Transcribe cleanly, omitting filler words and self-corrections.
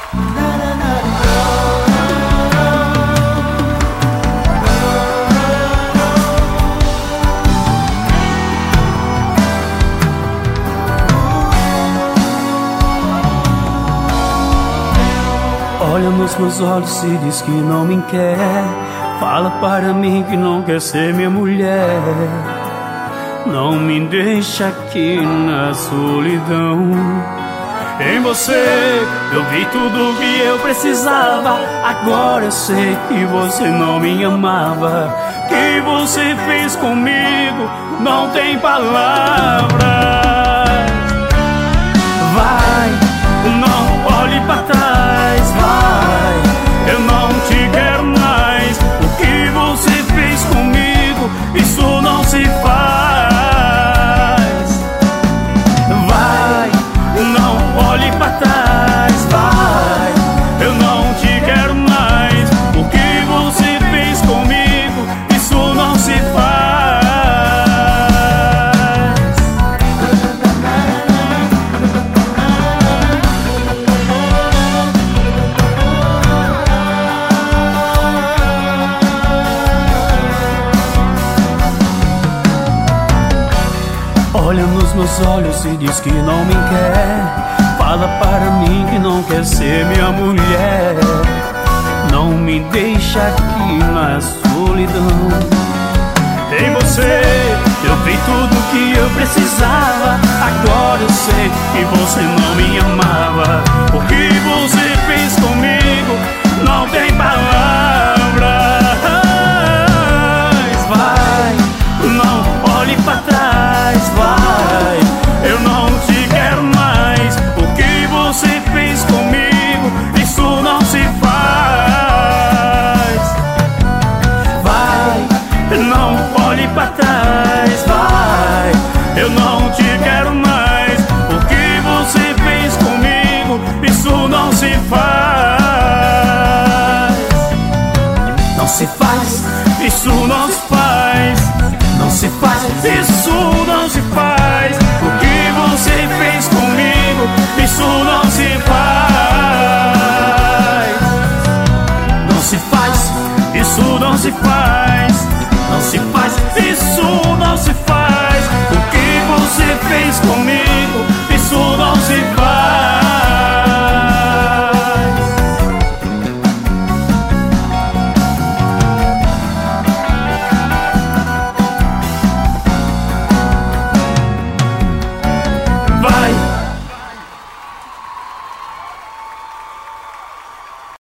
Olha nos meus olhos e diz que não me quer. Fala para mim que não quer ser minha mulher. Não me deixa aqui na solidão. Em você eu vi tudo que eu precisava. Agora eu sei que você não me amava. Que você fez comigo não tem palavras. Vai, não olhe para trás, vai. Eu não te quero mais. O que você fez comigo, isso não se faz. Vai, não olhe para trás, vai. Eu não te quero mais. O que você fez comigo, isso não se faz. Olha nos meus olhos e diz que não me quer. Fala para mim que não quer ser minha mulher. Não me deixa aqui na solidão. Em você eu vi tudo que eu precisava. Agora eu sei que você não me amava. O que você fez comigo não tem palavras. Vai, não olhe para trás, vai. Eu não te quero mais. O que você fez comigo, isso não se faz. Vai, não olhe para trás, vai. Eu não te quero mais. O que você fez comigo, isso não se faz. Não se faz, isso não se faz. Não se faz, isso não se faz. O que você fez comigo, isso não se faz. Não se faz, isso não se faz. Não se faz, isso